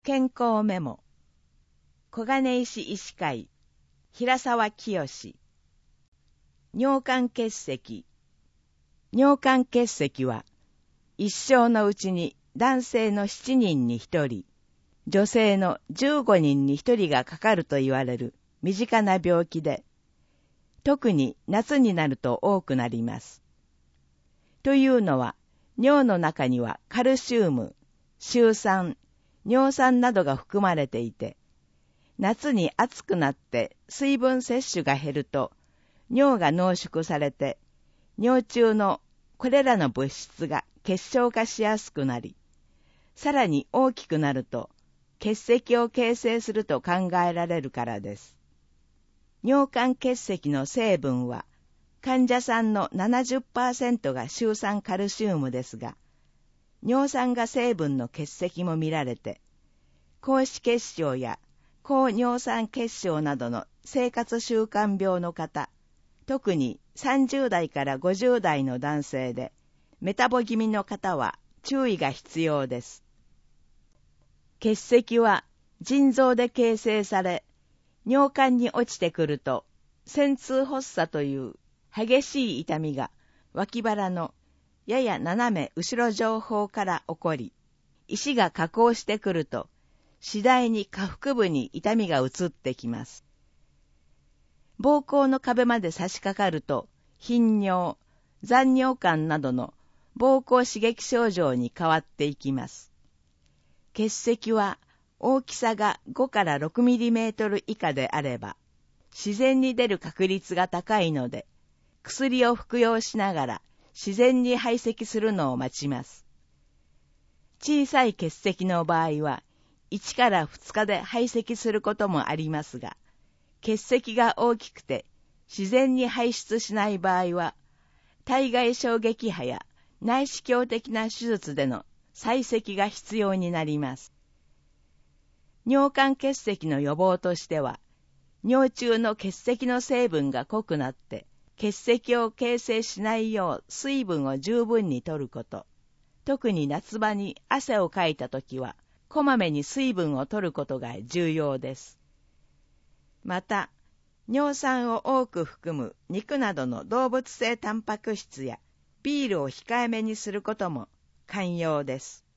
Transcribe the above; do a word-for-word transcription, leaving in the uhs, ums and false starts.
健康メモ。小金井市医師会、平沢清。尿管結石。尿管結石は、一生のうちに男性のしちにんにひとり、女性のじゅうごにんにひとりがかかると言われる身近な病気で、特に夏になると多くなります。というのは、尿の中にはカルシウム、シュウ酸、尿酸などが含まれていて、夏に暑くなって水分摂取が減ると、尿が濃縮されて、尿中のこれらの物質が結晶化しやすくなり、さらに大きくなると、結石を形成すると考えられるからです。尿管結石の成分は、患者さんの ななじゅっパーセント がシュウ酸カルシウムですが、尿酸が成分の結石も見られて、高脂血症や高尿酸血症などの生活習慣病の方、特にさんじゅうだいからごじゅうだいの男性で、メタボ気味の方は注意が必要です。結石は腎臓で形成され、尿管に落ちてくると、穿痛発作という激しい痛みが脇腹のやや斜め後ろ上方から起こり、石が下降してくると、次第に下腹部に痛みが移ってきます。膀胱の壁まで差し掛かると、頻尿、残尿感などの膀胱刺激症状に変わっていきます。結石は大きさがごからろくミリメートル以下であれば、自然に出る確率が高いので、薬を服用しながら自然に排泄するのを待ちます。小さい結石の場合は、いちからふつかで排泄することもありますが、結石が大きくて自然に排出しない場合は、体外衝撃波や内視鏡的な手術での採石が必要になります。尿管結石の予防としては、尿中の結石の成分が濃くなって、結石を形成しないよう水分を十分に摂ること。特に夏場に汗をかいたときは、こまめに水分を摂ることが重要です。また、尿酸を多く含む肉などの動物性タンパク質やビールを控えめにすることも肝要です。